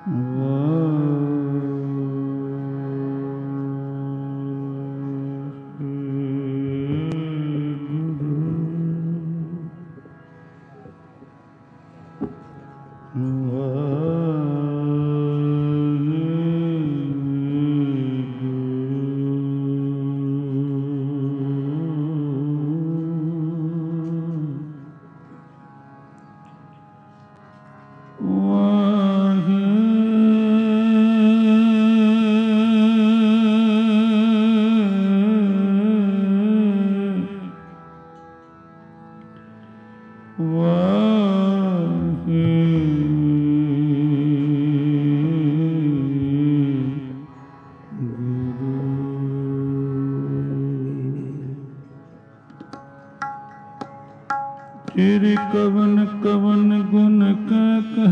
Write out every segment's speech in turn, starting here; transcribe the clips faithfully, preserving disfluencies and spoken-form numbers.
तेरे कवन कवन गुण कह कह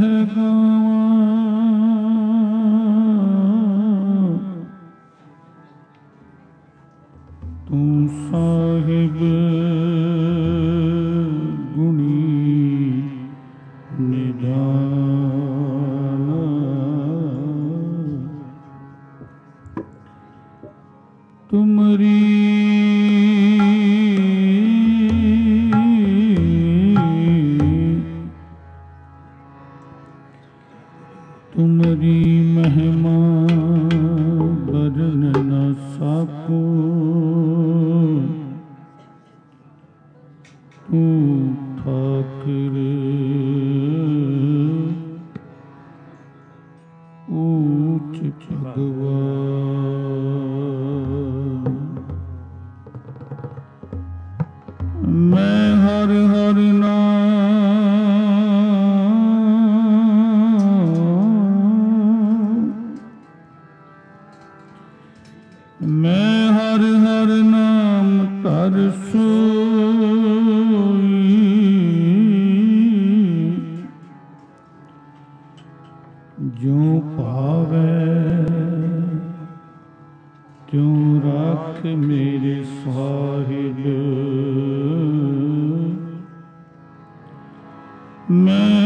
गावां, तू साहिब गुणी निदान। तुमरी तुमरी महिमा बरन न साको, तू ठाकुर ऊंच भगवान। मैं हर हर मैं हर हर नाम तर सोई, जो पावे त्यों राख मेरे साहिब। मैं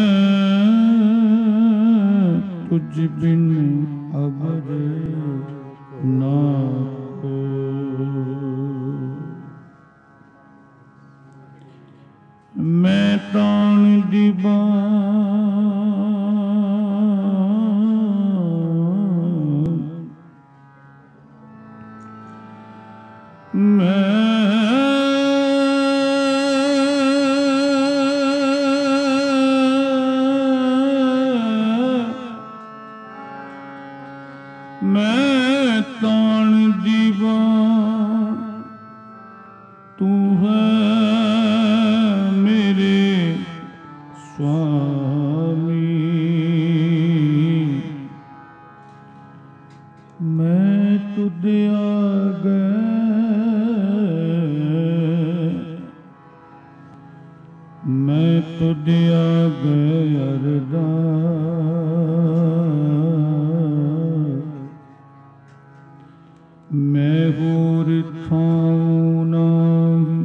तुझ बिन अबर ना को। मैं तान दीवान, मैं मैं तान दीवान, तू है मेरे स्वामी। मैं तुझ आगे मैं तुझ आगे अरदास। मैं होर थाऊं नाही,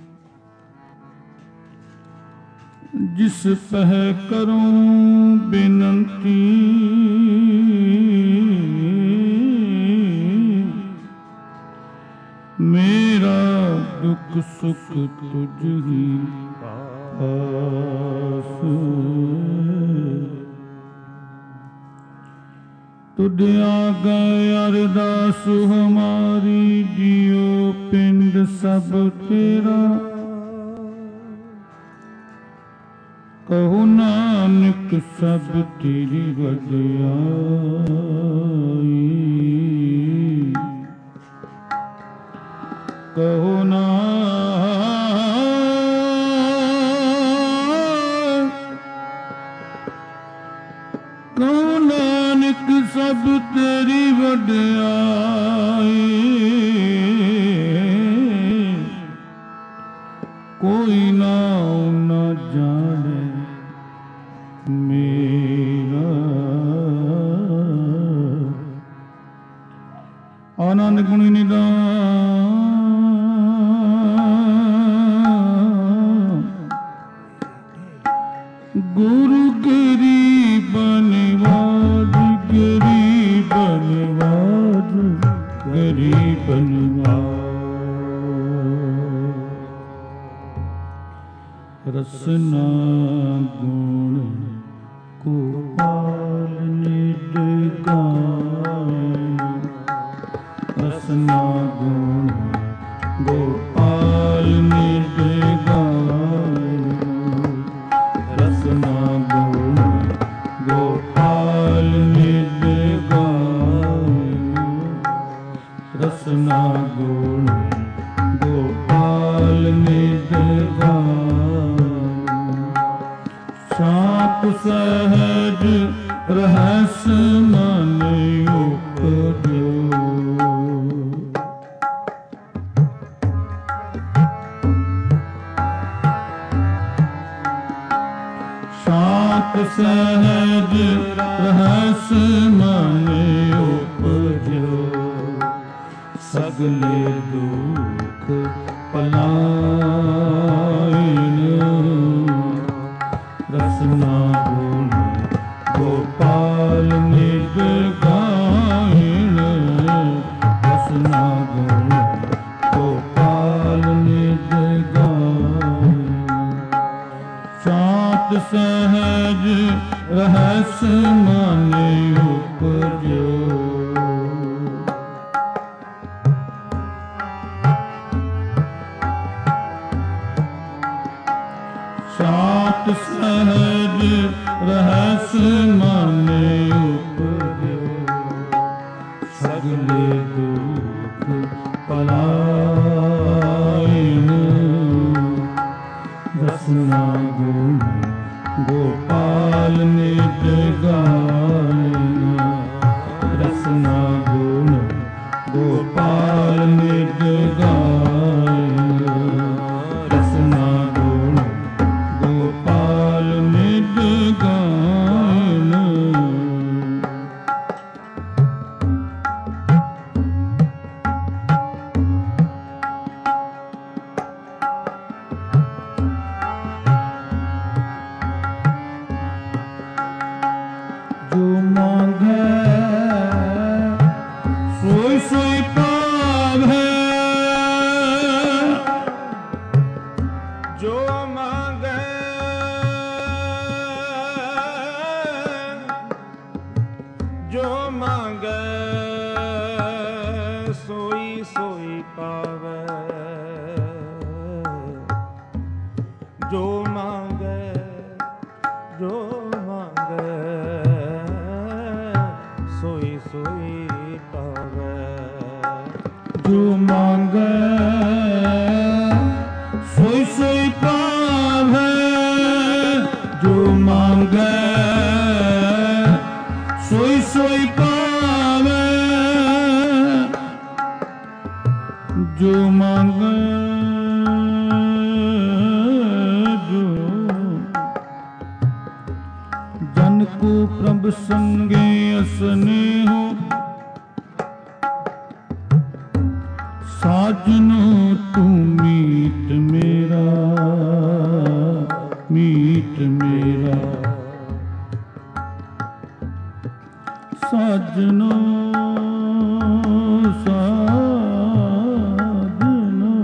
जिस पह करूं बिनती। मेरा दुख सुख तुझ ही पास। तुझ आगे अरदास हमारी, जियो पिंड सब तेरा। कहो नानक सब तेरी वडियाई। कहो कहो नानक सब तेरी वडियाई। कोई ना ना जाने मेरा। आनंद गुणी निदान, गुरु गिरी बनिवाज। पनिवार। रसना गुण गोपाल निज गाय। रसना गुण गोपाल निज गाय। रसना गुण गोपाल निज गाय। रसना गुण गोपाल निज गाय। शांत सहज रहस मन उपजो। शांत सहज रहस मन उपजो। सगले दुख पलायन। रसना गुण गोपाल निज गायन। रसना गुण गोपाल निज गायन। शांत सहज रहस मन उपजो। शांत सहज रहस मन उपजो। सगले दुख पलायन। रसना गुण गोपाल निज गायन। रसना गुण गोपाल निज गायन। रसना गुण गोपाल निज गायन। जो मांगे सोई सोई पावे। जो मांगे जो मांगे सोई सोई पावे। जो मांगे जो मांगे सोई सोई पावे। जो मांगे सोई सोई पावे। जो मांगे सोई सोई पावे। जो मांगे जो जन को प्रभ संगे स्नेहो। साजनो तू मीत मेरा मीत मेरा। साजनो साजनो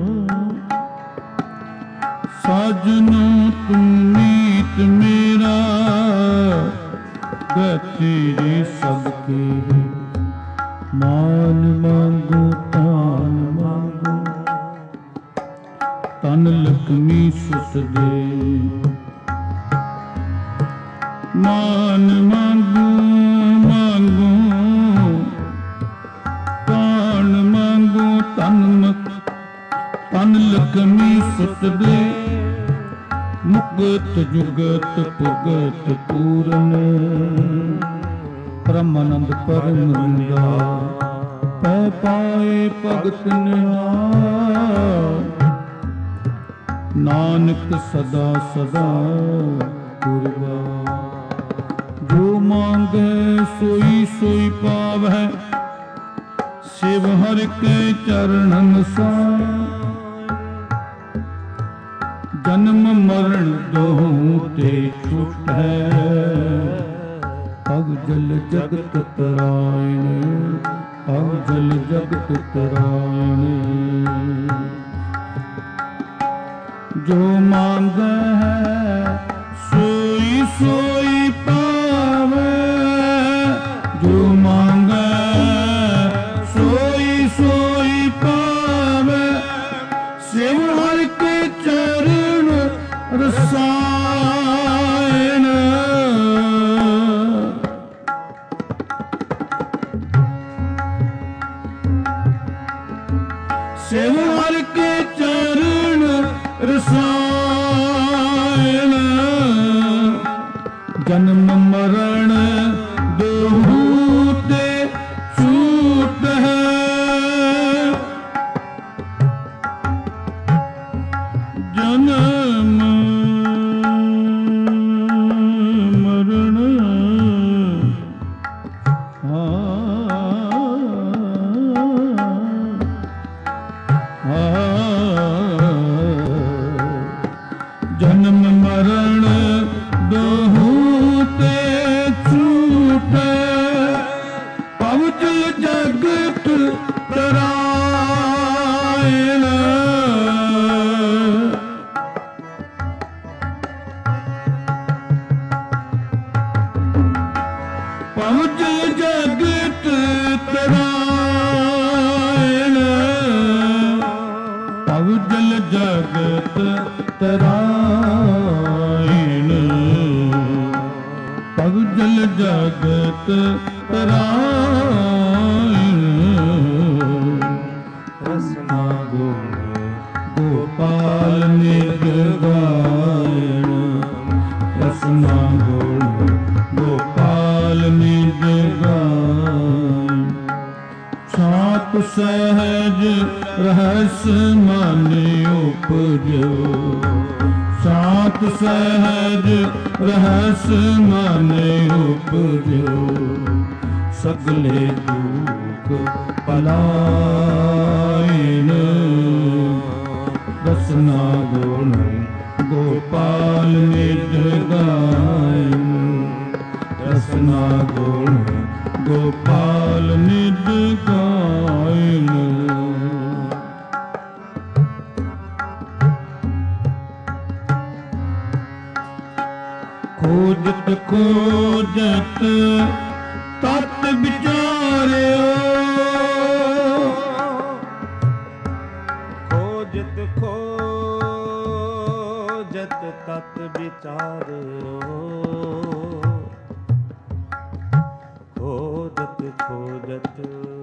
साजनो तू मीत मेरा। तेरे सबके मान मांगो तान मांगो। तन लक्ष्मी सुत दे मान मांगो मांगो। तान मांगो तन तन लक्ष्मी सुत दे। मुक्त जुगत पुगत पूरन। परमानंद परमंदा पै पाए भगत निहाल। नानक सदा सदा कुर्बान। जो मांगे सोई सोई पावै। शिव हर के चरणन साय। जन्म मरण दोहूं ते छूटै। पग जल जगत तरायण। ਅਵਜਲ ਜਗਤ ਤਰਾਣੇ। ਜੋ ਮੰਗੈ ਹੈ ਸੋਈ ਸੋਈ ਪਾਵੈ, ਜੋ ਮੰਗੈ ਸੋਈ ਸੋਈ ਪਾਵੈ। ਸਿਵ ਹਰਿ ਕੇ ਚਰਨ ਰਸਾਇਣ, ਸਿਵ ਹਰਿ ਕੇ ਚਰਨ ਰਸਾਇਣ। ਜਨਮ ਮਰਨ ਦੋਹੂ ਤੇ ਛੂਟ ਹੈ, ਜਨਮ ਮਰਨ ਆ ਜਨਮ ਮਰਨ ਦੋਹੂ ਤੇ ਛੂਟੈ। ਪਵਜਲ ਜਗਤ ਤਰਾਇਣ, ਪਵਜਲ ਜਗਤ ਤਰਾਇਣ, ਪਵਜਲ ਜਗਤ ਤਰਾਇਣ, ਪਵਜਲ ਜਗਤ ਤਰਾਇਣ। ਰਸਨਾ ਗੁਣ ਗੋਪਾਲ ਨਿਜ ਗਾਇਣ, ਰਸਨਾ ਗੁਣ ਗੋਪਾਲ ਨਿਜ ਗਾਇਣ। ਸਾਤ ਸਹਿਜ ਰਹਸ ਮਨ ਉਪਜੋ, ਸਾਤ ਸਹਿਜ ਰਹਸ ਮਨ ਉਪਜੋ। ਸਗਲੇ ਦੁਖ ਪਲਾਇਨ, ਰਸਨਾ ਗੁਣ ਗੋਪਾਲ ਨਿਜ ਗਾਇਨ, ਰਸਨਾ ਗੁਣ ਗੋਪਾਲ ਨਿਜ ਗਾਇਨ। ਖੋਜਤ ਖੋਜਤ ਤਤ ਵਿਚਾਰਿਓ, ਖੋਜਤ ਖੋਜਤ ਤਤ ਵਿਚਾਰਿਓ, ਖੋਜਤ ਖੋਜਤ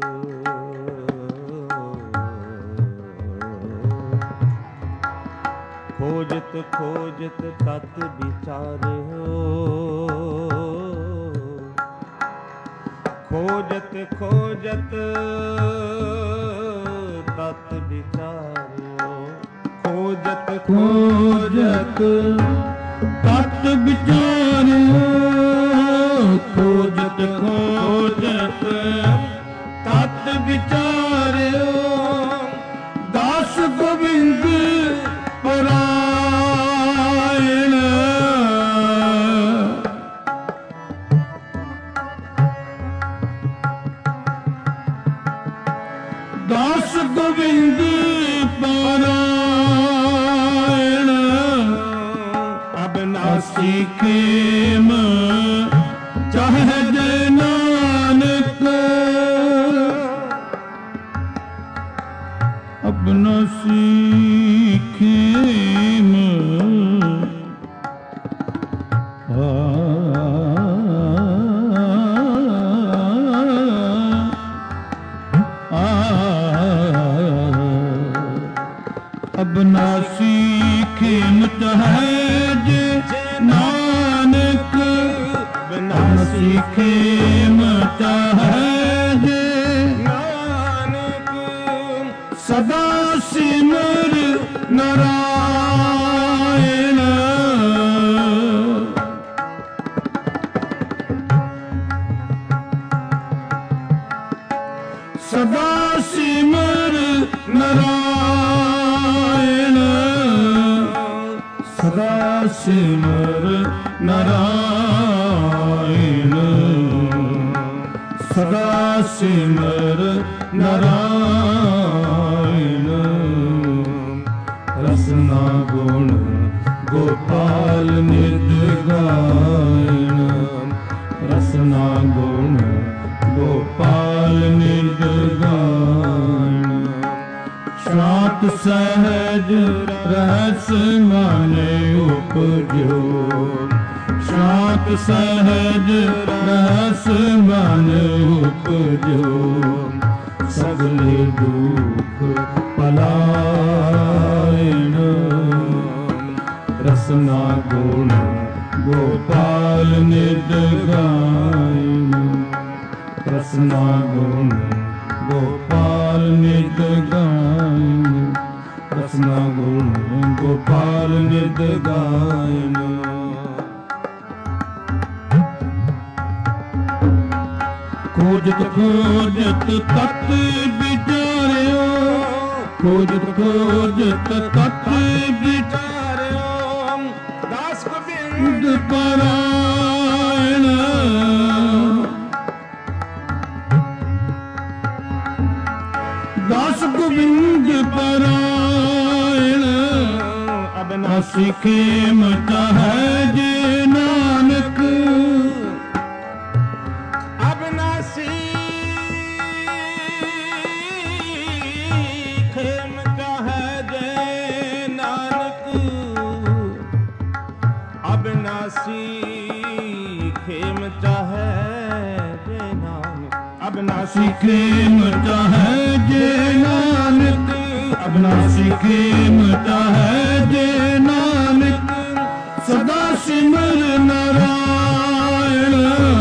ਖੋਜਤ ਖੋਜਤ ਤਤ ਵਿਚਾਰਿਓ, ਖੋਜਤ ਖੋਜਤ ਤਤ ਵਿਚਾਰਿਓ, ਖੋਜਤ ਖੋਜਤ ਤਤ ਵਿਚਾਰਿਓ, ਖੋਜਤ ਖੋਜਤ ਤਤ ਵਿਚਾਰਿਓ। ਦਾਸ ਗੋਬਿੰਦ ਪਰਾਇਣ, ਦਾਸ ਗੋਬਿੰਦ ਪਰਾਇਣ। ਅਬਨਾਸੀ ਖੇਮ ਚਾਹੇ ਜੈ ਨਾਨਕ, ਅਬਨਾਸੀ ਖੇਮ ਆ ਅਬਨਾਸੀ ਖੇਮਤ ਹੈ ਜੇ ਨਾਨਕ, ਅਬਨਾਸੀ ਖੇਮਤ ਹੈ ਜੇ ਨਾਨਕ। ਸਦਾ ਸਿਮਰ ਨਾਰਾਇਣ, ਸਦਾ ਸਿਮਰ ਨਾਰਾਇਣ, ਸਦਾ ਸਿਮਰ ਨਾਰਾਇਣ। ਸਦਾ ਸਿਮਰ ਨਾਰਾਇਣ ਰਸਨਾ ਗੁਣ ਗੋਪਾਲ ਨਿਤ ਗਾਇਣ ਰਸਨਾ ਗੁਣ ਗੋਪਾਲ ਨਿਤ ਗਾਇਣ ਸ਼ਾਂਤ ਸਹਿਜ ਰਹਿਸ ਮਾਨੇ ਉਪਜੋ ਸ਼ਾਂਤ ਸਹਿਜ ਰਹਿਸ ਮਾਨੇ ਉਪਜੋ ਸਗਲੇ ਦੁਖ ਪਲਾਇਣ ਰਸਨਾ ਗੁਣ ਗੋਪਾਲ ਨਿਤ ਗਾਇਣ ਰਸਨਾ ਗੁਣ ਗੋਪਾਲ ਨਿਤ ਗਾਇਣ ਰਸਨਾ ਗੁਣ ਗੋਪਾਲ ਨਿਤ ਗਾਇਣ ਖੋਜਤ ਖੋਜਤ ਤਤ ਵਿਚਾਰਿਓ ਖੋਜਤ ਖੋਜਤ ਤਤ ਵਿਚਾਰਿਓ ਦਾਸ ਗੋਬਿੰਦ ਪਰਾਇਣ ਦਾਸ ਗੋਬਿੰਦ ਪਰਾਇਣ ਅਬਨਾਸੀ ਖੇਮਤ ਹੈ ਜੇ ਨਾਨਕ ਅਬਨਾਸੀ ਖੇਮਤ ਹੈ ਜੇ ਨਾਨਕ ਅਬਨਾਸੀ ਖੇਮਤ ਹੈ ਜੇ ਨਾਨਕ ਅਬਨਾਸੀ ਖੇਮਤ ਹੈ ਜੇ ਨਾਨਕ ਅਬਨਾਸੀ ਖੇਮਤ ਹੈ ਜੇ ਨਾਨਕ ਸਦਾ ਸਿਮਰ ਨਾਰਾਇਣ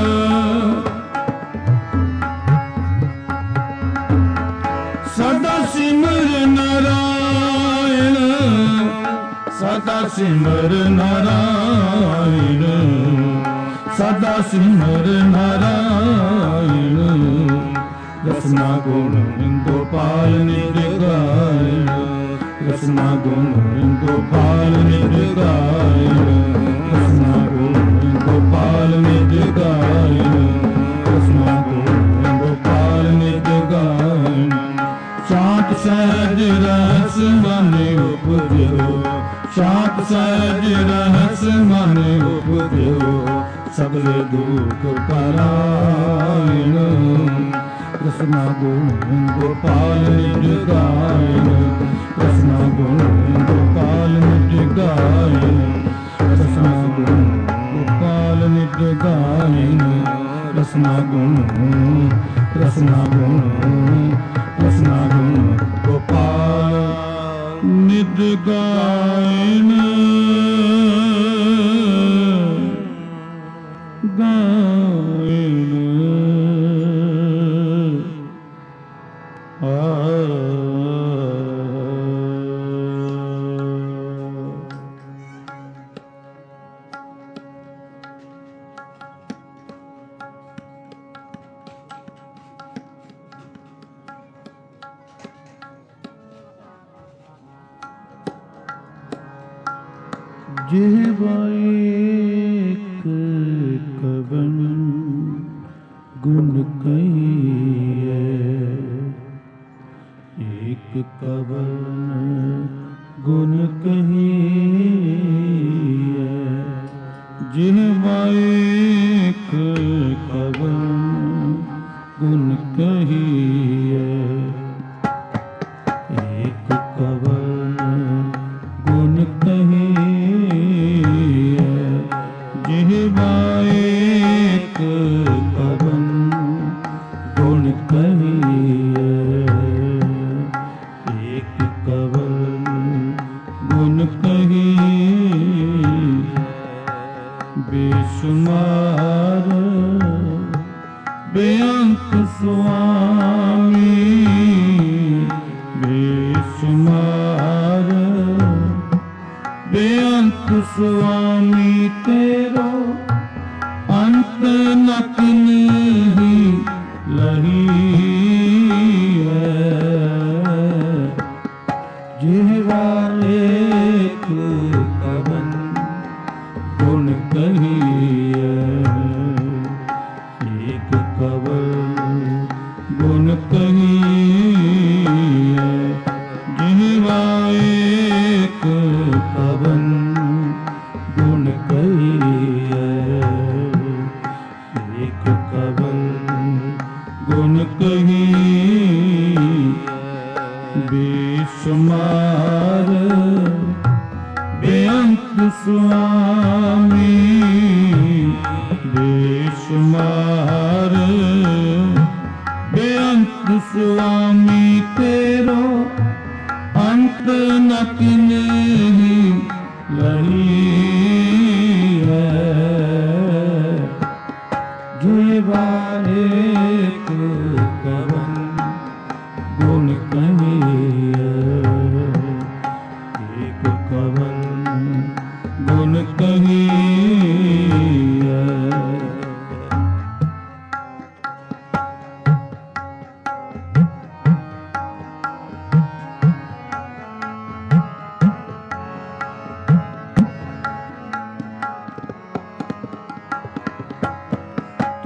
ਸਦਾ ਸਿਮਰ ਨਾਰਾਇਣ ਸਦਾ ਸਿਮਰ ਨਾਰਾਇਣ ਸਦਾ ਸਿਮਰ ਨਾਰਾਇਣ ਰਸਨਾ ਗੁਣ ਗੋਪਾਲ ਨਿਤ ਗਾਇਣ ਰਸਨਾ ਗੁਣ ਗੋਪਾਲ ਨਿਤ ਗਾਇਣ ਰਸਨਾ ਗੁਣ ਗੋਪਾਲ ਨਿਤ ਗਾਇਣ ਰਸਨਾ ਗੁਣ ਗੋਪਾਲ ਨਿਤ ਗਾਇਣ ਸ਼ਾਂਤ ਸਹਿਜ ਰਹਿਸ ਮਨ ਉਪਜਿਓ ਸ਼ਾਂਤ ਸਹਿਜ ਰਹਿਸ ਮਨ ਉਪਜਿਓ ਸਗਲੇ ਦੁਖ ਪਰਾਇਣ ਰਸਨਾ ਗੁਣ ਗੋਪਾਲ ਨਿਤ ਗਾਇਣ ਰਸਨਾ ਗੁਣ ਗੋਪਾਲ ਨਿਤ ਗਾਇਣ ਰਸਨਾ ਗੁਣ ਗੋਪਾਲ ਨਿਤ ਗਾਇਣ ਰਸਨਾ ਗੁਣ ਰਸਨਾ ਗੁਣ ਰਸਨਾ ਗੁਣ ਗੋਪਾਲ ਨਿਤ ਗਾਇਣ ਗਾਇਣ ਆ ਜਿਹਵਾ ਏਕ ਕਵਨ ਗੁਣ ਕਹੀਏ ਏਕ ਕਵਨ ਗੁਣ ਕਹੀਏ ਜਿਹਵਾ ਏਕ ਕਵਨ ਗੁਣ ਕਹੀਏ ਏਕ ਕਵਨ ਗੁਣ ਕਹੀਏ ਜਿਹਵਾ ਏਕ ਕਵਨ ਗੁਣ ਕਹੀਏ ਏਕ ਕਵਨ ਗੁਣ ਕਹੀਏ ਬੇਸ਼ੁਮਾਰ ਬੇਅੰਤ ਸੁਆਮੀ ਬੇਸ਼ੁਮਾਰ ਬੇਅੰਤ ਸੁਆਮੀ ਤੇਰੋ ਅੰਤ ਨਕ ਨਹੀਂ ਲਹੀ ਹੈ ਜਿਹਵਾ ਏਕ ਕਵਨ ਗੁਣ ਕਹੀਏ ਏਕ ਕਵਨ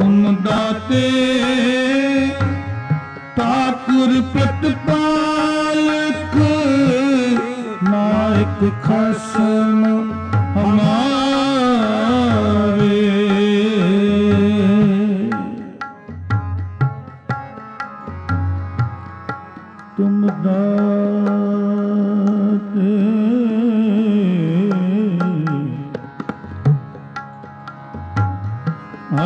तुम दाते ठाकुर प्रतिपालक नायक खसम हमारे। तुम दाते आ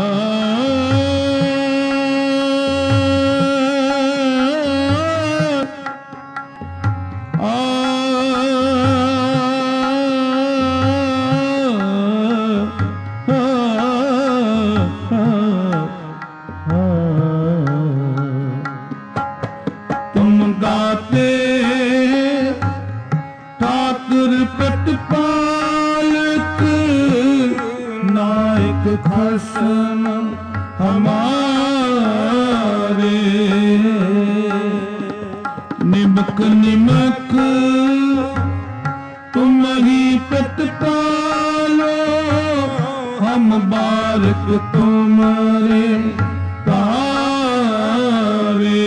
खसम हमारे। निमक निमक तुम ही प्रतिपालो, हम बारक तुम्हारे तारे।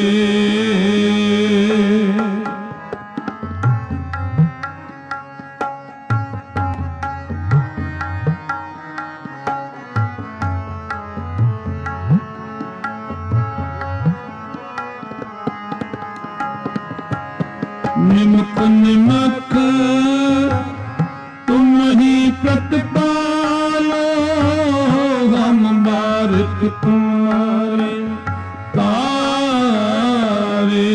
निमक निमक तुम ही प्रतिपालो, हम बारक तुम्हारे तारे।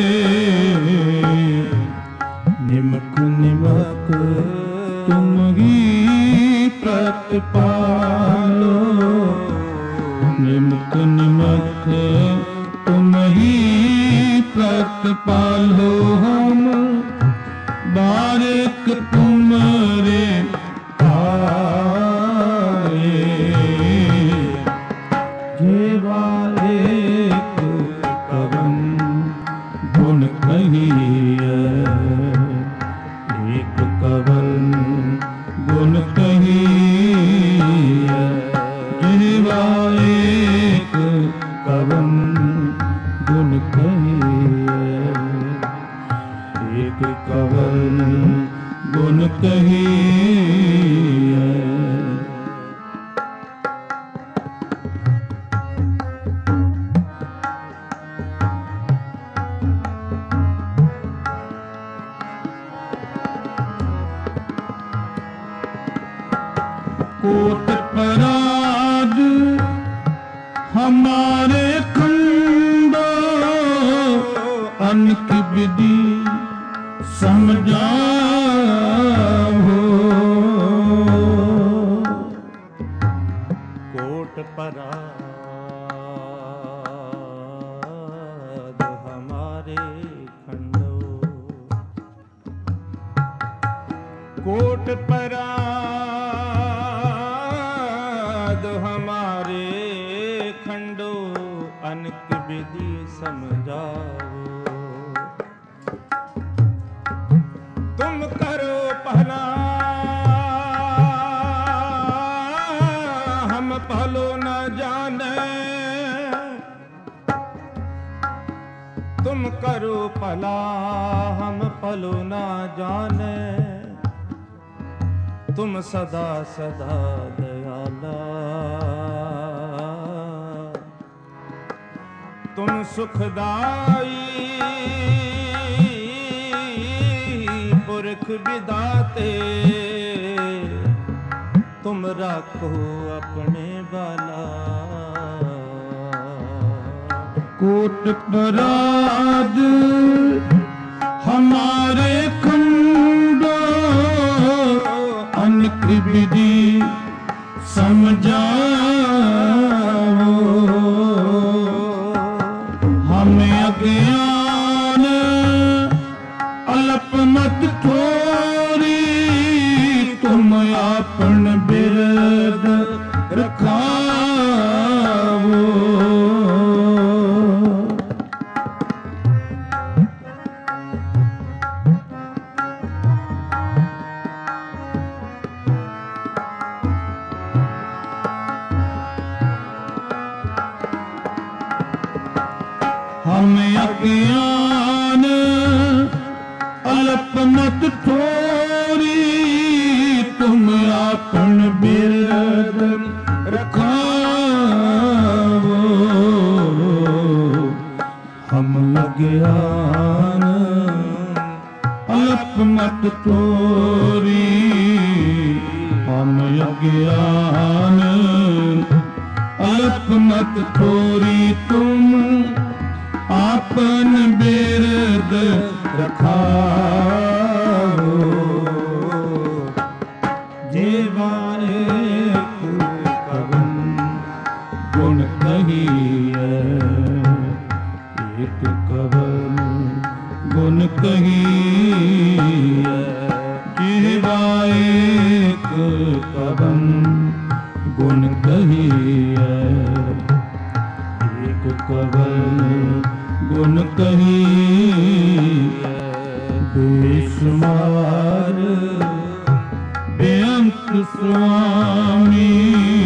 निमक निमक तुम ही प्रतिपालो, निमक निमक तुम ही प्रतिपालो, हम बारक तुम्हारे तारे। जेवा एक कवन गुण कहिए, एक कवन गुण कहिए। जेवा एक कवन गुण कहिए, एक कवन गुण कहिए। कोट पराग हमारे खंडो, अनक विधि समझाओ। कोट पराग हमारे खंडो, कोट पराग हमारे खंडो, अनक विधि समझाओ। तुम करो पहला हम पहलो न जाने, तुम करो पहला हम पहलो न जाने। तुम सदा सदा दयाला, तुम सुखदाई पुरख विदाते। तुम रखो अपने बाला, कोट पराग हमारे खंडो, अनक विधि समझाओ। हमें अज्ञान अल्प मत छोरी, तुम आपन बिरद रखाओ। हम अज्ञान अल्प मत थोरी, तुम आपन बिरद रखावो। हम अज्ञान अल्प मत थोरी, हम अज्ञान अल्प मत थोरी, तुम आपन बिरद रखाओ। जीवा एक कवन गुण कहिए, एक कवन गुण कहिए। जीवा एक कवन गुण कहिए, एक कवन गुण कहिए। बेशुमार बेअंत स्वामी,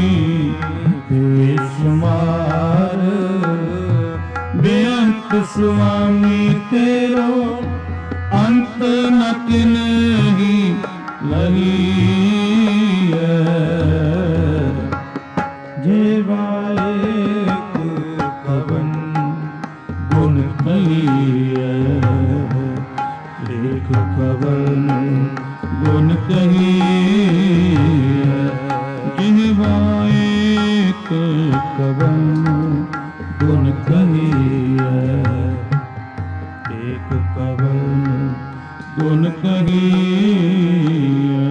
बेशुमार बेअंत स्वामी, तेरो अंत न किन्ही लहिए। जीवा एक कवन गुण कहिए, एक कवन गुण कहिए। जीवा एक कवन गुण कहिए, एक कवन गुण कहिए।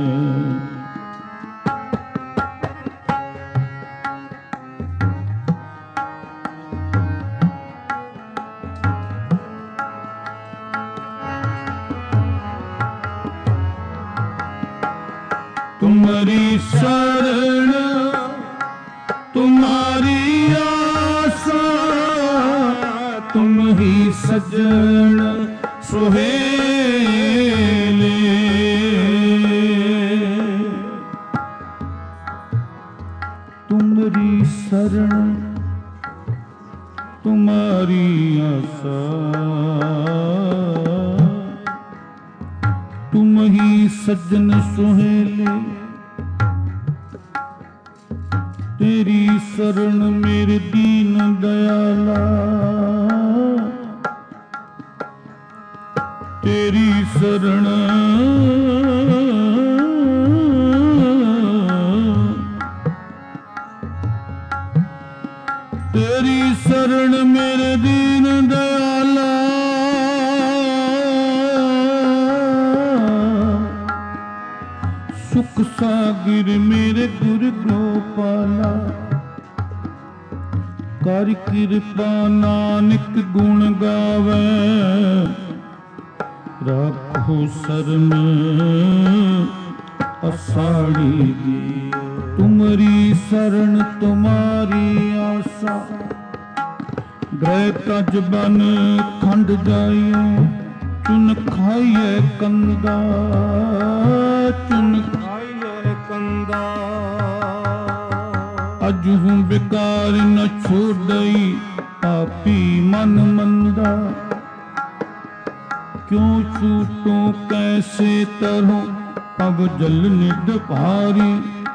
तुम्हारी शरण तुम्हारी आशा, तुम ही सजन सुहेले। तुम्हारी शरण तुम्हारी आशा, तुम ही सज्जन सुहेले। तेरी शरण मेरे दीन दयाला, तेरी शरण तेरी शरण मेरे दीन दयाला। सुख सागिर मेरे गुरु गोपाला, कर कृपा नानक गुण गावे। राखो शरण असाड़ी दी, तुम्हारी शरण तुम्हारी आशा। ग्रह तज बन खंड जाइए, चुन खाइए कंदा, चुन खाइए कंदा। अजहू बेकार न छोड़ई, पापी मन मंदा। क्यों छूटो कैसे तरो, अब जल निध भारी।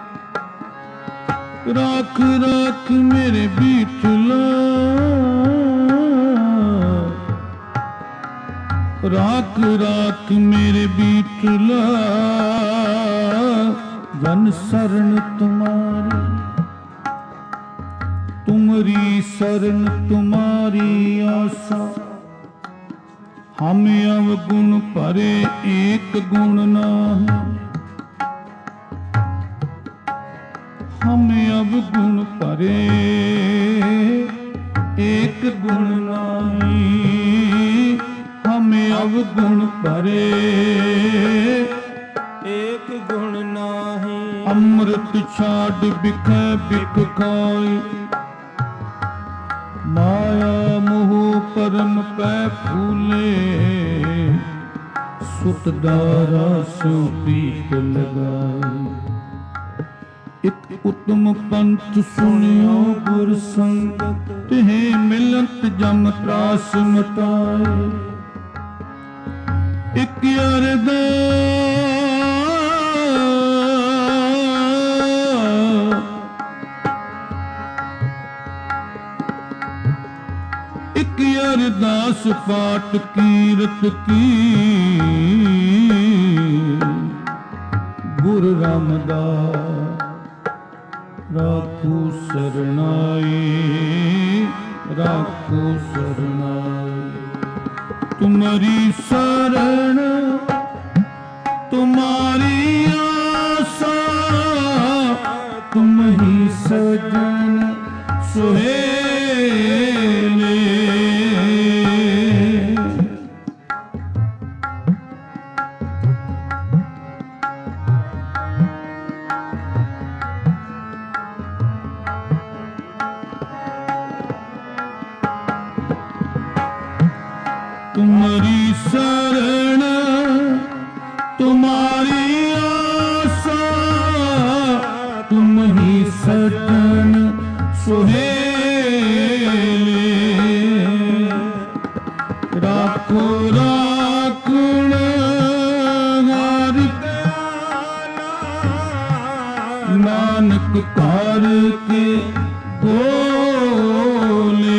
राख राख मेरे बीठला, राख राख मेरे बीठला। जन शरण तुम्हारी, तुम्हारी शरण तुम्हारी आशा। हम अवगुण भरे एक गुण नाही, हम अवगुण भरे एक गुण नाही। हम अवगुण भरे एक गुण नाही। अमृत छाड़ बिखै बिख खाई, माया मोह परम पै फूले। सुत दारा सो पीत लगाई, एक उत्तम पंथ सुनियो गुर संगत। तिहे मिलत ਜਮ ਤਰਾਸ ਮਟਾਏ। ਇੱਕ ਅਰਦਾਸ ਇੱਕ ਅਰਦਾਸ ਪਾਠ ਕੀਰਤ ਕੀ ਗੁਰ ਰਾਮਦਾਸ ਰਾਖੂ ਸਰਨਾਈ ਰਾਖੂ ਸਰਨਾਈ। ਤੁਮਰੀ ਸਰਣ ਤੁਮਾਰੀ ਆਸਾ ਤੁਮ ਹੀ ਸਜਣ ਸੁਹੇਲੇ। तुमरी शरण तुम्हारी आशा तुम ही सजन सुहेले। राखो राखण हार नानक कार के बोले।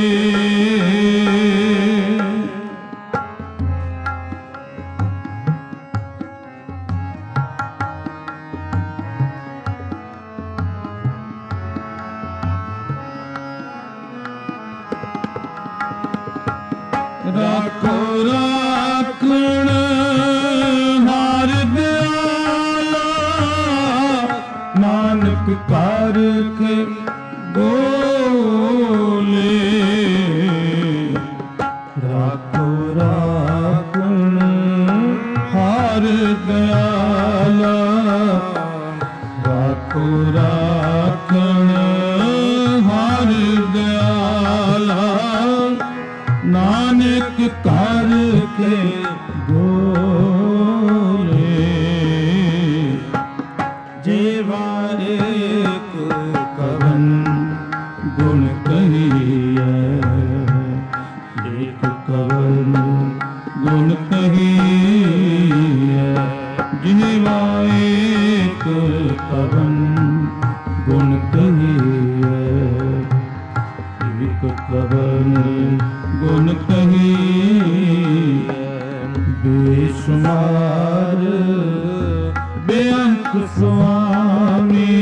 राखो राखण हार दयाला नानक कार के बोले। राखो राखण हार दयाला राखो राखण हार दयाला नानक कार के बोले। जेवा एक कवन गुण कहिए एक कवन गुण कहिए। जेवा एक कवन गुण कहिए एक कवन गुण कहिए। बेशुमार बेअंत स्वामी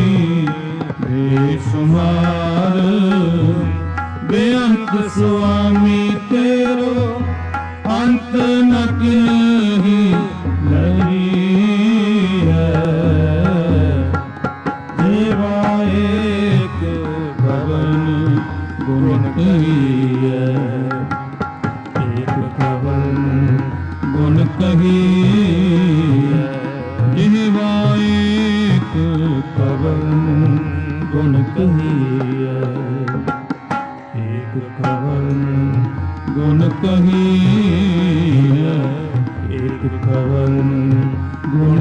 बेशुमार बेअंत स्वामी तेरो अंत न कहीं नहीं है। देवा एक कवन गुण कहिए एक कवन गुण कहिए। जिहवा एक कवन गुण कहिए एक कवन गुण कहिए एक कवन गुण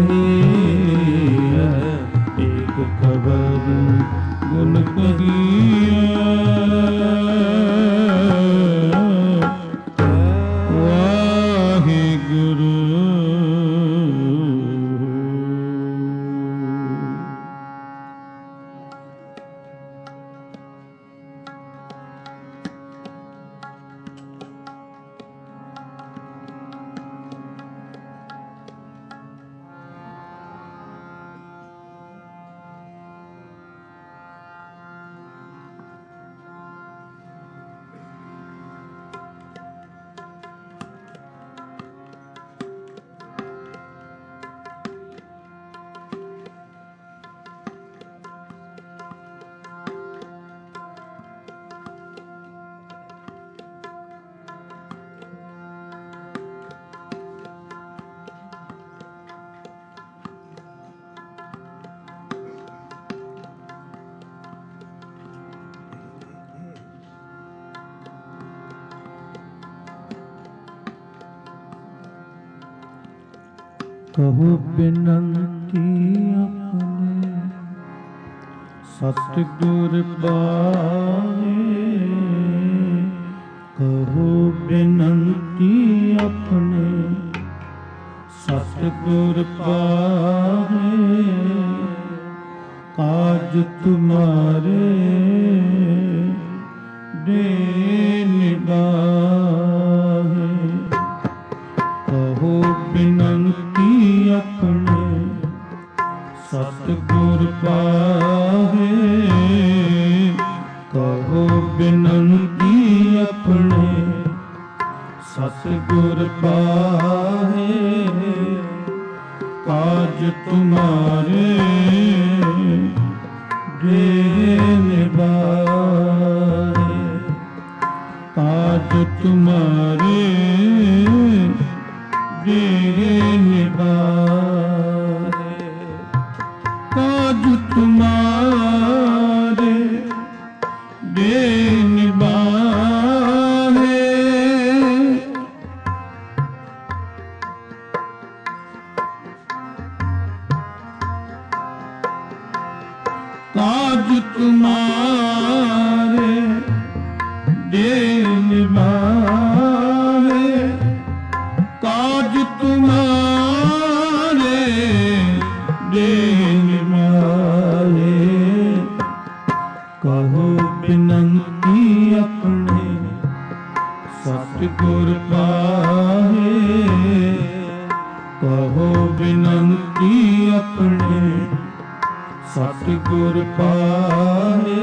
कहिए एक कवन गुण कहिए। वाहिगुरु कहो बिनती अपने सतगुर पाए ਕਹੋ ਬੇਨੰਤੀ ਆਪਣੇ ਸਤਿਗੁਰ ਪਾਹੇ, ਕਾਜ ਤੁਮਾਰੇ ਦੇ ਨਿਭਾਹੇ। ਕਹੋ ਬੇਨੰਤੀ ਆਪਣੇ ਸਤਿਗੁਰ ਪਾਹੇ, ਕਹੋ ਬੇਨੰਤੀ ਆਪਣੇ ਸਤਿਗੁਰ ਪਾਹੇ, ਕਾਜ ਤੁਮਾਰੇ ਦੇ ਨਿਭਾਹੇ। ਕਾਜ ਤੁਮਾਰੇ ਦੇ ਨਿਭਾਹੇ। ਕਾਜ ਤੁਮਾਰੇ ਦੇ ਨਿਭਾਹੇ। ਕਾਜ ਤੁਮਾਰੇ ਦੇ ਨਿਭਾਹੇ। ਕਾਜ ਤੁਮਾਰੇ ਦੇ ਨਿਭਾਹੇ। ਕਹੋ ਬੇਨੰਤੀ ਆਪਣੇ ਸਤਿਗੁਰ ਪਾਹੇ, ਕਹੋ ਬੇਨੰਤੀ ਆਪਣੇ ਸਤਿਗੁਰ ਪਾਹੇ,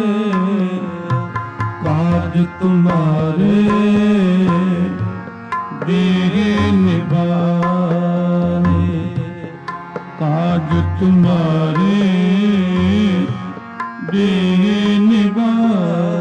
ਕਾਜ ਤੁਮਾਰੇ ਦੇ ਨਿਭਾਹੇ। ਕਾਜ ਤੁਮਾਰੇ ਦੇ ਨਿਭਾਹੇ।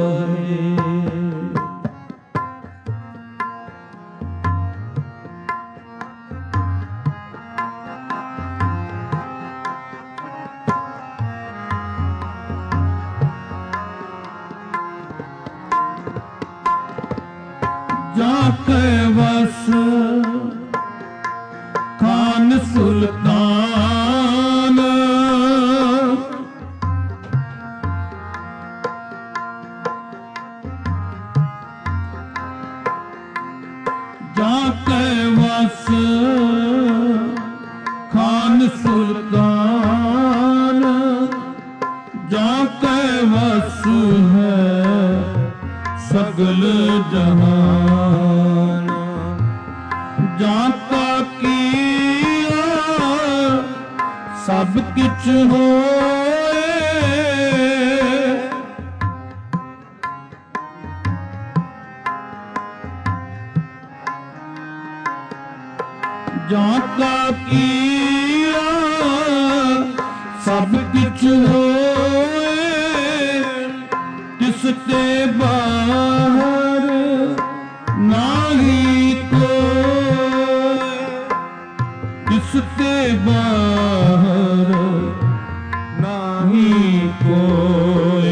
ਜਾ ਕੇ ਵਸ ਖਾਨ ਸੁਲਤਾਨ, ਜਾ ਕੇ ਵਸ ਖਾਨ ਸੁਲਤਾਨ, ਜਾ ਕੇ ਵਸ ਹੈ ਸਗਲ ਜਹਾਨ। ਜਾਤਾ ਕੀਆ ਸਭ ਕਿਛ ਹੋਏ, ਜਾਤਾ ਕੀਆ ਸਭ ਕਿਛ ਹੋਏ, ਤਿਸ ਤੇ ਬਾਹਰ ਨਾਹੀ ਕੋਇ। ਤਿਸ ਤੇ ਬਾਹਰ ਨਾਹੀ ਕੋਇ।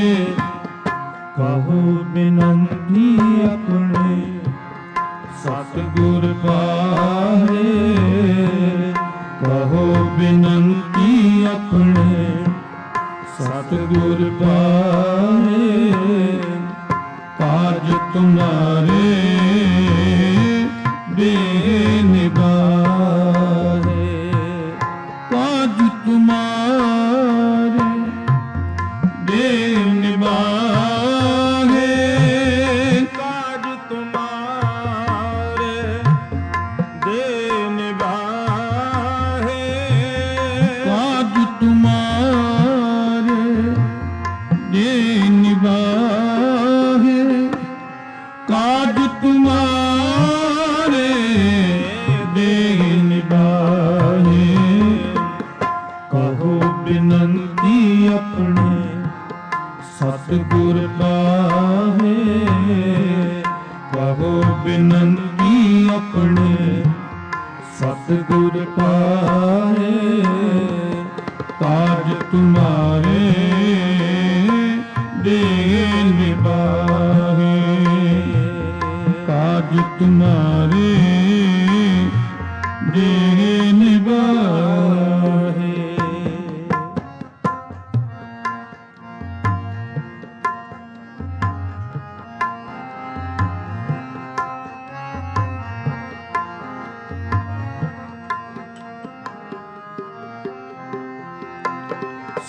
ਕਹੋ ਬੇਨੰਤੀ ਆਪਣੇ ਸਤਿਗੁਰ ਪਾਹੇ, ਕਹੋ ਬੇਨੰਤੀ ਆਪਣੇ ਸਤਿਗੁਰ ਪਾਹੇ, ਕਾਜ ਤੁਮਾਰੇ ਦੇ ਨਿਭਾਹੇ। ਕਾਜ ਤੁਮਾਰੇ ਦੇ ਨਿਭਾਹੇ। ਕਾਜ ਤੁਮਾਰੇ ਦੇ ਨਿਭਾਹੇ। ਕਾਜ ਤੁਮਾਰੇ ਦੇ ਨਿਭਾਹੇ। ਕਾਜ ਤੁਮਾਰੇ ਦੇ ਨਿਭਾਹੇ। ਕਹੋ ਬੇਨੰਤੀ ਆਪਣੇ ਸਤਿਗੁਰ ਪਾਹੇ, ਕਹੋ ਬੇਨੰਤੀ ਆਪਣੇ ਸਤਿਗੁਰ ਪਾਹੇ, ਕਾਜ ਤੁਮਾਰੇ ਦੇ ਨਿਭਾਹੇ। ਕਾਜ ਤੁਮਾਰੇ ਦੇ ਨਿਭਾਹੇ।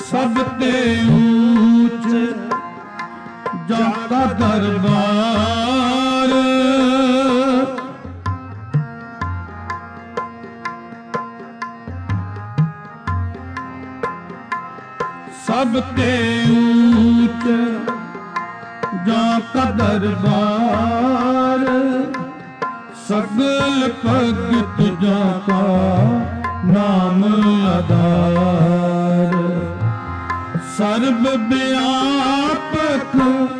ਸਭ ਤੇ ਊਚ ਜਾ ਕਾ ਦਰਬਾਰ। ਸਭ ਤੇ ਊਚ ਜਾ ਕਾ ਦਰਬਾਰ। ਸਗਲ ਭਗਤ ਜਾ ਕਾ ਨਾਮ ਆਧਾਰ। ਸਰਬ ਵਿਆਪਕ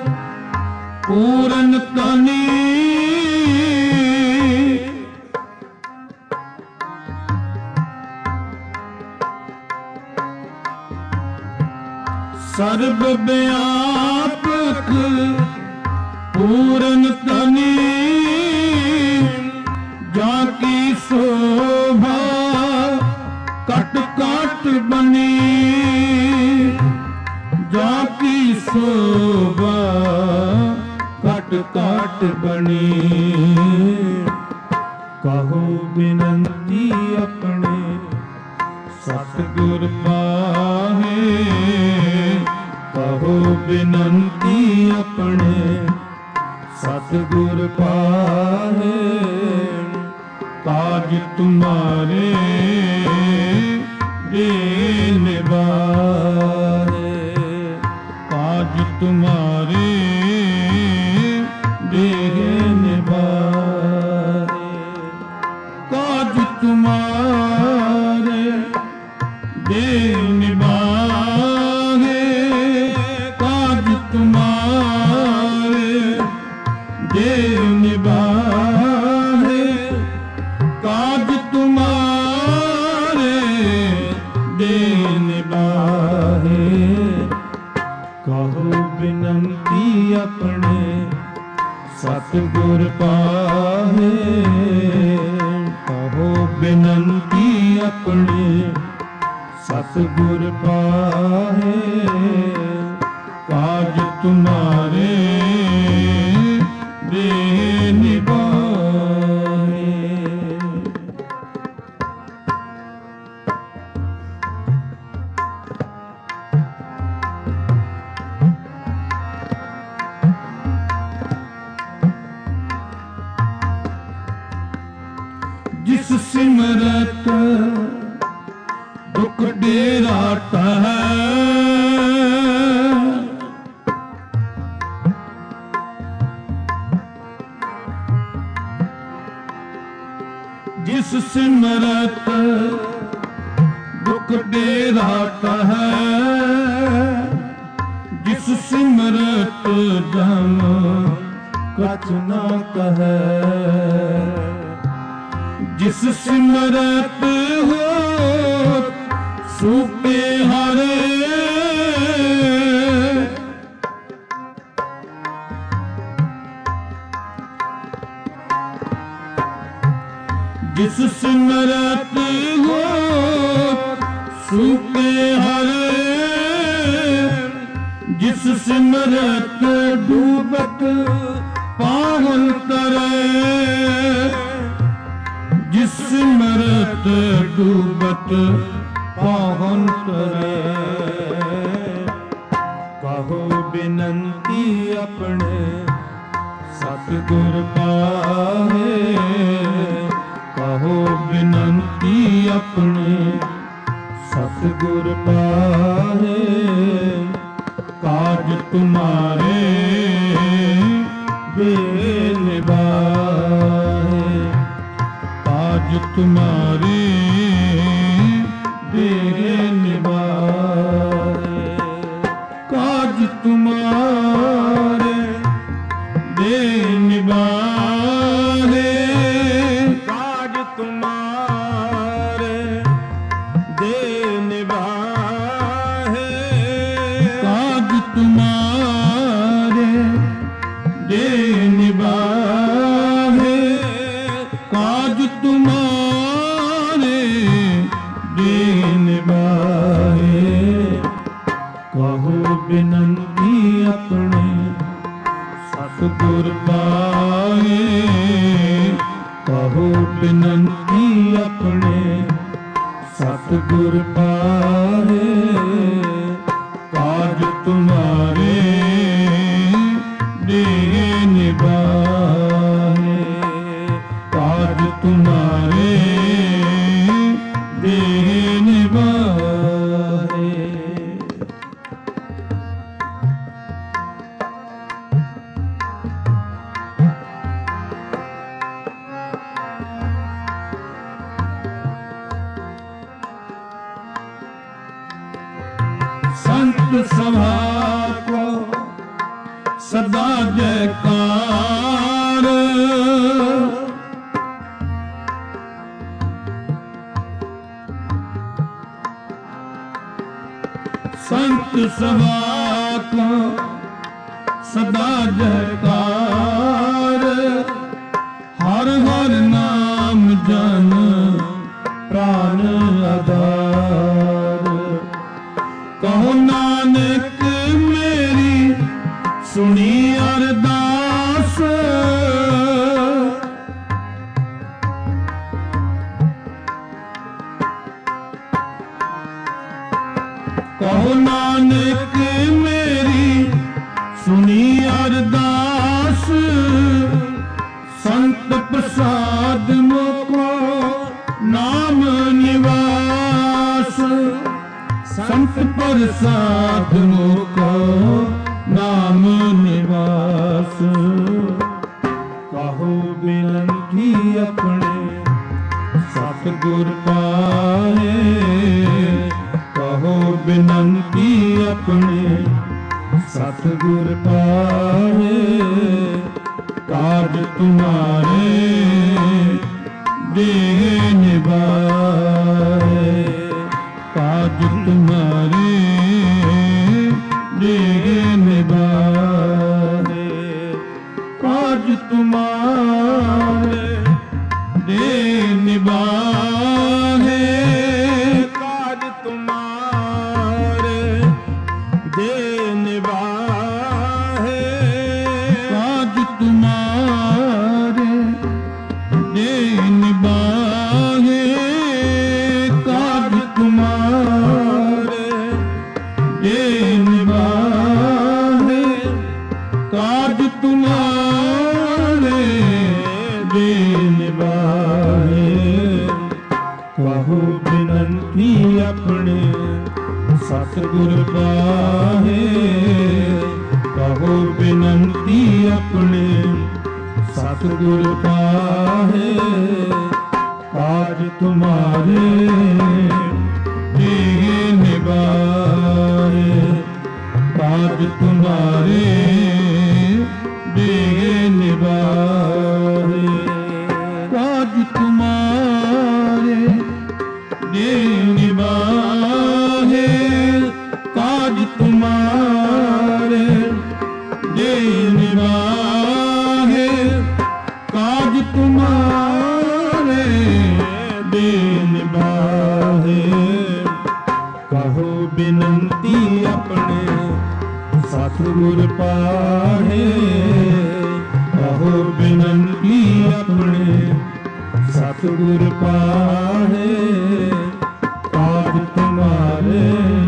ਪੂਰਨ ਤਨੀ। ਸਰਬ ਵਿਆਪਕ ਪੂਰਨ ਤਨੀ। ਜਾ ਕੀ ਸ਼ੋਭਾ ਕਟ ਕਟ ਬਨੀ। ਜਾ ਕੀ ਸ਼ੋਭਾ ਕਟ ਕਟ ਬਣੀ। ਕਹੋ ਬਿਨੰਤੀ ਆਪਣੇ ਸਤਿਗੁਰ ਪਾਹੇ। ਕਹੋ ਬਿਨੰਤੀ ਆਪਣੇ ਸਤਿਗੁਰ ਪਾਹੇ। ਕਾਜ ਤੁਮਾਰੇ ਦੇ ਨਿਵਾਰੇ। ਕਾਜ ਤੁਮਾਰੇ ਦੇ ਨਿਵਾਰੇ। ਕਾਜ ਤੁਮਾਰੇ ਦੇ ਨਿਵਾਰੇ। ਕਾਜ ਤੁਮਾਰੇ ਦੇ ਨਿਵਾਰੇ। ਕਾਜ ਤੁਮਾਰੇ ਦੇ ਨਿਵਾਰੇ। ਕਹੋ ਬਿਨੰਤੀ ਆਪਣੇ ਸਤਿਗੁਰ ਪਾਹੇ। ਕਹੋ ਬਿਨੰਤੀ ਆਪਣੇ ਸਤਿਗੁਰ ਪਾਹੇ। ਕਾਜ ਤੁਮਾਰੇ ਦੇ ਨਿਵਾਰੇ। ਜਿਸ ਸਿਮਰਤ ਦੁਖ ਡੇਰਾ ਟਹੈ। ਜਿਸ ਸਿਮਰਤ ਦੁਖ ਡੇਰਾ ਟਹੈ। ਜਿਸ ਸਿਮਰਤ ਜਮ ਕਛ ਨਾ ਕਹੈ। ਜਿਸ ਸਿਮਰਤ ਹੋਤ ਸੂਪੇ ਹਰੇ। ਜਿਸ ਸਿਮਰਤ ਹੋਤ ਸੂਪੇ ਹਰੇ। ਜਿਸ ਸਿਮਰਤ ਡੂਬਤ ਪਾਵਨ ਤਰੇ। ਜਿਸ ਸਿਮਰਤ ਡੂਬਤ ਪਾਵਨ ਤਰੇ। ਕਹੋ ਬਿਨੰਤੀ ਆਪਣੇ ਸਤਿਗੁਰ ਪਾਹੇ। ਕਹੋ ਬਿਨੰਤੀ ਆਪਣੇ ਸਤਿਗੁਰ ਪਾਹੇ। ਕਾਜ ਤੁਮਾਰੇ ਦੇ ਨਿਵਾਰੇ। ਕਾਜ ਤੁਮਾਰੇ ਦੇ ਨਿਵਾਰੇ। ਕਾਜ ਤੁਮਾਰੇ ਦੇ ਨਿਵਾਰੇ। ਕਾਜ ਤੁਮਾਰੇ ਦੇ ਨਿਵਾਰੇ। ਕਾਜ ਤੁਮਾਰੇ ਦੇ ਨਿਵਾਰੇ। ਕਾਜ ਤੁਮਾਰੇ ਦੇ ਨਿਵਾਰੇ। ਕਹੋ ਬਿਨੰਤੀ ਆਪਣੇ ਸਤਿਗੁਰ ਪਾਹੇ। ਕਹੋ ਬਿਨੰਤੀ ਆਪਣੇ ਸਤਿਗੁਰ ਪਾਹੇ। सभा को सदा जयकार। संत सभा को सदा जयकार। हर हर नाम जन प्राण आधार। कहो नानक मेरी सुनी अरदास। कहो नानक मेरी सुनी अरदास। संत प्रसाद मोको नाम निवास। संत प्रसाद मोको नाम निवास। कहो बिनती अपने सतगुर पाए। कहो बिनती अपने सतगुर पाए। काज तुम्हारे देह निभाए। काज तुम्हारे देह निभाए। काज तुम्हारे देह निभाए। काज तुम्हारे देह निभाए। काज तुम्हारे देह निभाए। काज तुम्हारे देह निभाए। काज तुम्हारे देह निभाए। कहो बिनती अपने सतगुर पाहे। कहो बिनती अपने सतगुर पाहे। काज तुम्हारे देह निभाए। काज तुम्हारे देह निभाए। काज तुम्हारे देह निभाए। काज तुम्हारे देह निभाए। काज तुम्हारे देह निभाए। कहो बिनती अपने सतगुर पाहे। कहो बिनती अपने सतगुर पाहे। काज तुम्हारे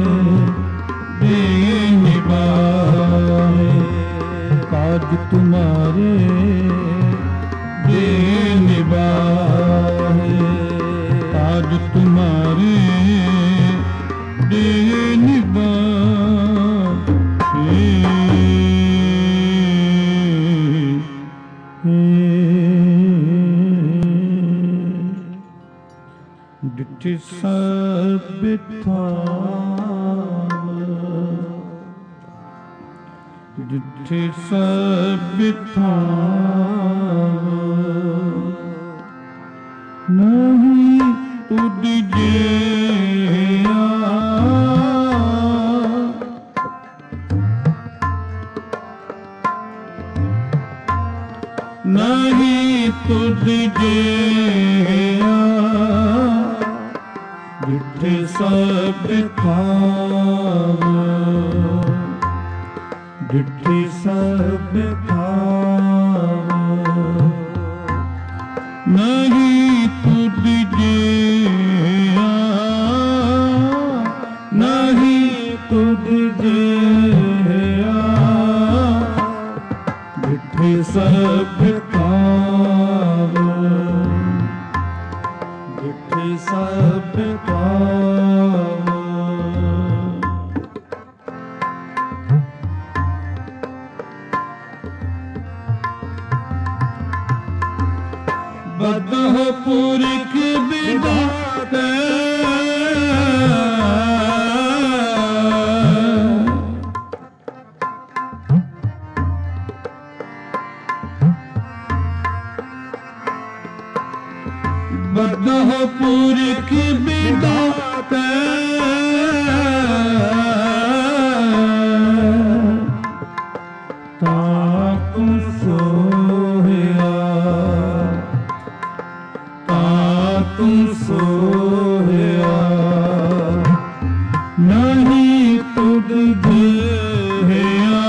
देह निभाए। काज तुम्हारे देह निभाए। काज तुम्हारे देह निभाए। डिठि सब बिठाव। डिठि सब बिठाव। नहीं तुझ जेया। नहीं तुझ जेया। डिठि सब बिठाव। डिठि सब बिठाव। नहीं तुझ जेया। नहीं तुझ जेया। डिठि सब बिठाव। डिठि सब बिठाव। बदह पुरख विधाते। बद्धो पुरख विधाते ताकु सोया ताकु सोया नहीं तुझ जिया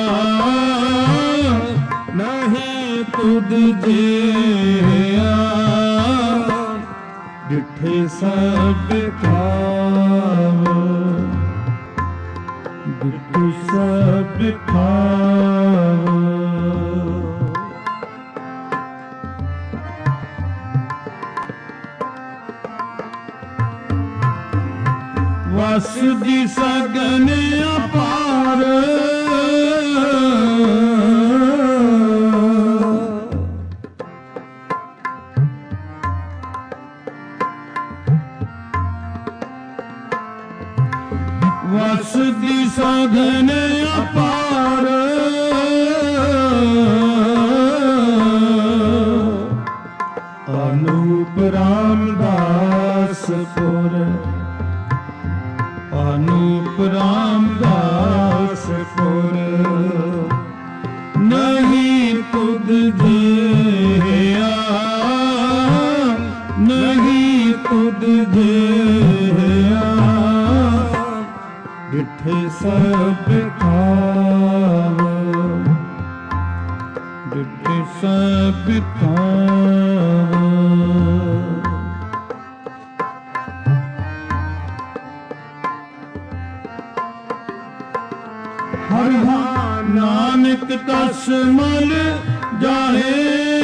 नहीं तुझ जिया डिठे सब खाव डिठे सब खाव वस जी सगन अपार वस दी सगन अपार अनूप रामदास पुर अनूप रामदास पुर नहीं तुझ जिया नहीं तुझ जिया डिठे सब खाव डिठे सब खाव हर नानक कस मल जाहे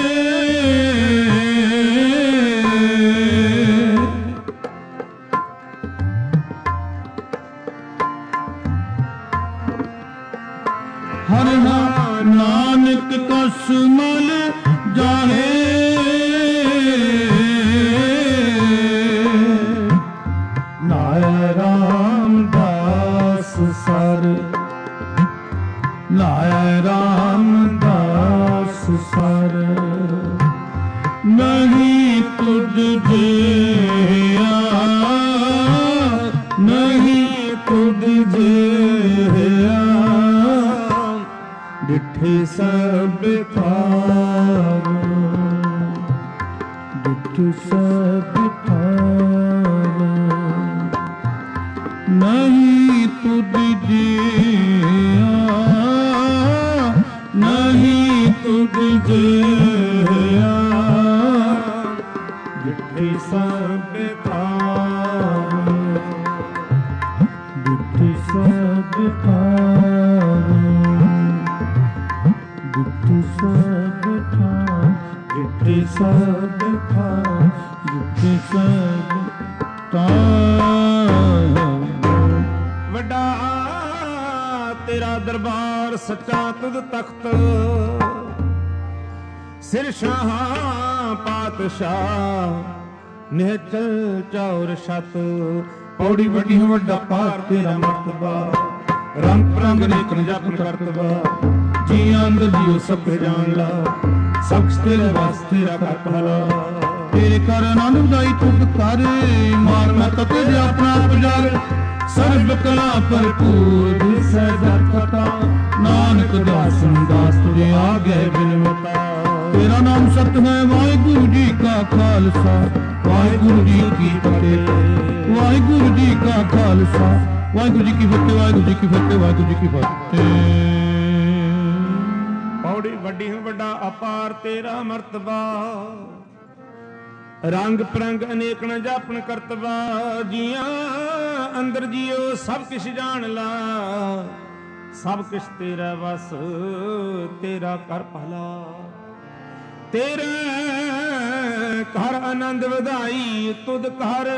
हर नानक कस मल जाहे नाय रामदास सर नाय रामदास सर नहीं तुझ जिया नहीं तुझ जिया डिठे सब खाव डिठे सब खाव नहीं तुझ जिया नहीं तुझ जिया डिठे सब खाव डिठे सब खाव डिठे सब खाव डिठे सब खाव डिठे सब खाव वड्डा तेरा दरबार सच्चा तुद तख्त सिर शाह पातशाह निहचल चौर छत पौड़ी वड्डी वड्डा पार तेरा मर्तबा रंग परंग नेकन जपन करतबा जी अंदर जियो सब जान ला सब तेरे वास्ते तेरा कर भला तेरे कर आनंद दाई तुक कर मार मैं तते जे अपना पुजार सर्व कला भरपूर सजत कथा नानक दास दास तुझे आ गए बिनवता तेरा नाम सत है वाहिगुरु जी का खालसा वाहिगुरु जी की फतेह वाहिगुरु जी का खालसा वाहिगुरु जी की फतेह वाहिगुरु जी की फतेह वाहिगुरु जी की फतेह पौड़ी वड्डी वड्डा अपार तेरा मर्तबा रंग परंग अनेक न जापन करतबा जिया अंदर जियो सब किश जान ला सब किश तेरा बस तेरा कर भला तेरे घर आनंद वधाई तुद घर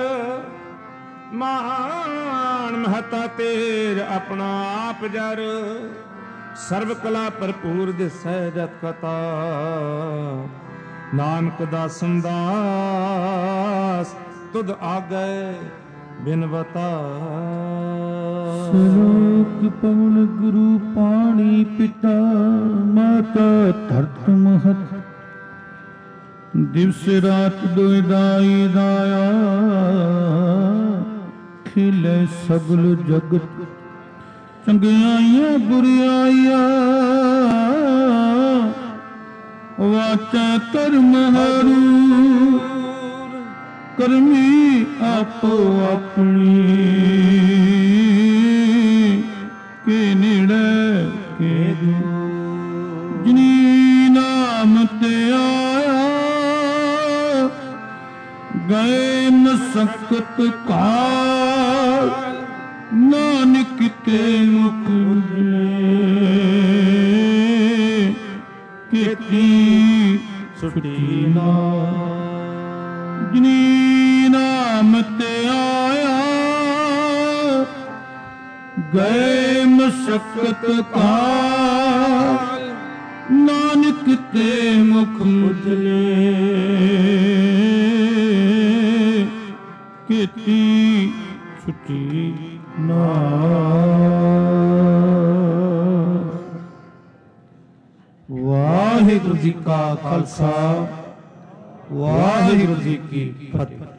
मान महता तेर अपना आप जर सर्व कला भरपूर दिसै जत कथा नानक दासन दास तुद आगे बिनवता सलोक पवन गुरु पानी पिता माता धरत महत ਦਿਵਸ ਰਾਤ ਦੁਇ ਦਾਈ ਦਾਇਆ ਖਿਲੇ ਸਗਲ ਜਗਤ ਚੰਗਿਆਈਆਂ ਬੁਰਿਆਈਆਂ ਵਾਚਾ ਕਰਮ ਹਰੂ ਕਰਮੀ ਆਪੋ ਆਪਣੀ ਕੇ ਨੇੜੇ ਕੇ ਦੂਰ ਜਿਨੀ ਨਾਮ ਤੇ ਆਇਆ ਗਏ ਮਸਕਤ ਕਾਲ ਨਾਨਕ ਤੇ ਮੁਖ ਉਜਲੇ ਕੀਤੀ ਸੁਟੀ ਨਾ ਜਿਨੀ ਨਾਮ ਤੇ ਆਇਆ ਗਏ ਮਸਕਤ ਕਾਲ ਨਾਨਕ ਤੇ ਮੁਖ ਉਜਲੇ ਕੀਤੀ ਛੁੱਟੀ ਨਾ। ਵਾਹਿਗੁਰੂ ਜੀ ਕਾ ਖਾਲਸਾ ਵਾਹਿਗੁਰੂ ਜੀ ਕੀ ਫਤਿਹ।